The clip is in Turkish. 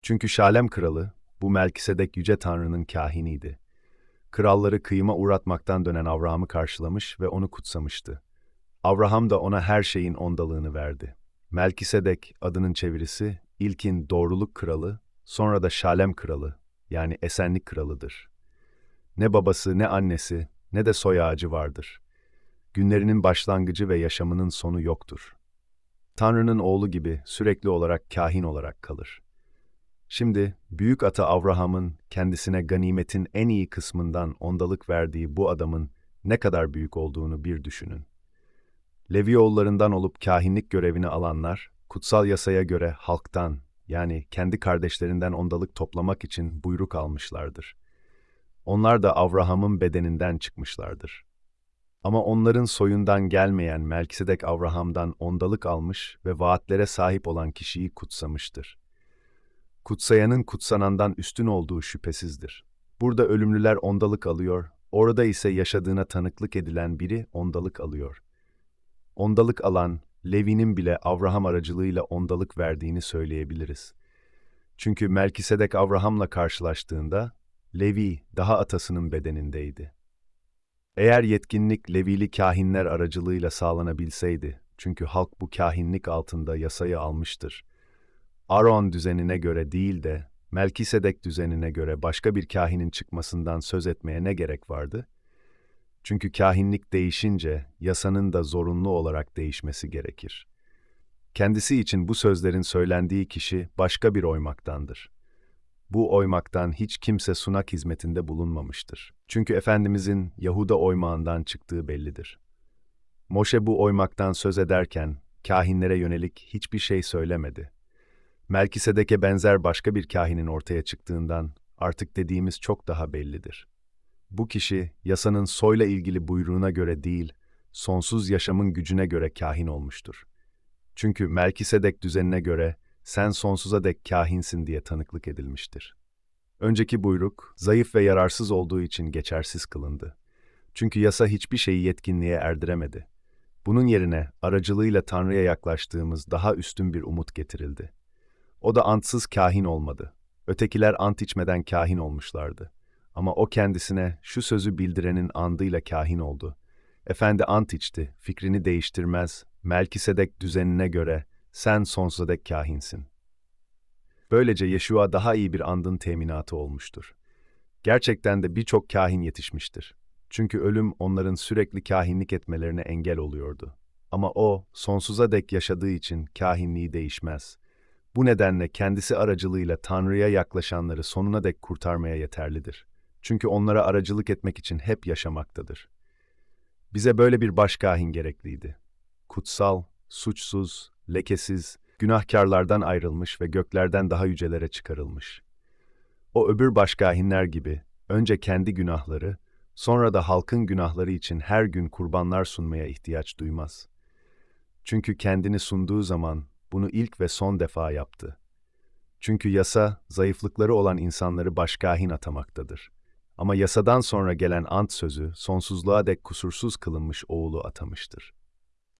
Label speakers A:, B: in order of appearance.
A: Çünkü Şalem kralı, bu Melkisedek yüce tanrının kâhiniydi. Kralları kıyıma uğratmaktan dönen Abraham'ı karşılamış ve onu kutsamıştı. Abraham da ona her şeyin ondalığını verdi. Melkisedek adının çevirisi, ilkin doğruluk kralı, sonra da Şalem kralı, yani esenlik kralıdır. Ne babası, ne annesi, ne de soy ağacı vardır. Günlerinin başlangıcı ve yaşamının sonu yoktur. Tanrı'nın oğlu gibi sürekli olarak kâhin olarak kalır. Şimdi büyük ata Abraham'ın kendisine ganimetin en iyi kısmından ondalık verdiği bu adamın ne kadar büyük olduğunu bir düşünün. Levioğullarından olup kâhinlik görevini alanlar, kutsal yasaya göre halktan, yani kendi kardeşlerinden ondalık toplamak için buyruk almışlardır. Onlar da Abraham'ın bedeninden çıkmışlardır. Ama onların soyundan gelmeyen Melkisedek Abraham'dan ondalık almış ve vaatlere sahip olan kişiyi kutsamıştır. Kutsayanın kutsanandan üstün olduğu şüphesizdir. Burada ölümlüler ondalık alıyor, orada ise yaşadığına tanıklık edilen biri ondalık alıyor. Ondalık alan, Levi'nin bile Abraham aracılığıyla ondalık verdiğini söyleyebiliriz. Çünkü Melkisedek Abraham'la karşılaştığında, Levi daha atasının bedenindeydi. Eğer yetkinlik Levili kâhinler aracılığıyla sağlanabilseydi, çünkü halk bu kâhinlik altında yasayı almıştır. Aron düzenine göre değil de, Melkisedek düzenine göre başka bir kâhinin çıkmasından söz etmeye ne gerek vardı? Çünkü kâhinlik değişince, yasanın da zorunlu olarak değişmesi gerekir. Kendisi için bu sözlerin söylendiği kişi başka bir oymaktandır. Bu oymaktan hiç kimse sunak hizmetinde bulunmamıştır. Çünkü Efendimizin Yahuda oymağından çıktığı bellidir. Moşe bu oymaktan söz ederken, kâhinlere yönelik hiçbir şey söylemedi. Melkisedek'e benzer başka bir kâhinin ortaya çıktığından artık dediğimiz çok daha bellidir. Bu kişi, yasanın soyla ilgili buyruğuna göre değil, sonsuz yaşamın gücüne göre kâhin olmuştur. Çünkü Melkisedek düzenine göre, sen sonsuza dek kâhinsin diye tanıklık edilmiştir. Önceki buyruk, zayıf ve yararsız olduğu için geçersiz kılındı. Çünkü yasa hiçbir şeyi yetkinliğe erdiremedi. Bunun yerine aracılığıyla Tanrı'ya yaklaştığımız daha üstün bir umut getirildi. O da antsız kâhin olmadı. Ötekiler ant içmeden kâhin olmuşlardı. Ama o kendisine şu sözü bildirenin andıyla kâhin oldu. Efendi ant içti, fikrini değiştirmez, Melkisedek düzenine göre sen sonsuza dek kâhinsin. Böylece Yeşua daha iyi bir andın teminatı olmuştur. Gerçekten de birçok kâhin yetişmiştir. Çünkü ölüm onların sürekli kâhinlik etmelerine engel oluyordu. Ama o, sonsuza dek yaşadığı için kâhinliği değişmez. Bu nedenle kendisi aracılığıyla Tanrı'ya yaklaşanları sonuna dek kurtarmaya yeterlidir. Çünkü onlara aracılık etmek için hep yaşamaktadır. Bize böyle bir başkâhin gerekliydi. Kutsal, suçsuz, lekesiz, günahkarlardan ayrılmış ve göklerden daha yücelere çıkarılmış. O öbür başkâhinler gibi önce kendi günahları, sonra da halkın günahları için her gün kurbanlar sunmaya ihtiyaç duymaz. Çünkü kendini sunduğu zaman bunu ilk ve son defa yaptı. Çünkü yasa, zayıflıkları olan insanları başkâhin atamaktadır. Ama yasadan sonra gelen ant sözü, sonsuzluğa dek kusursuz kılınmış oğlu atamıştır.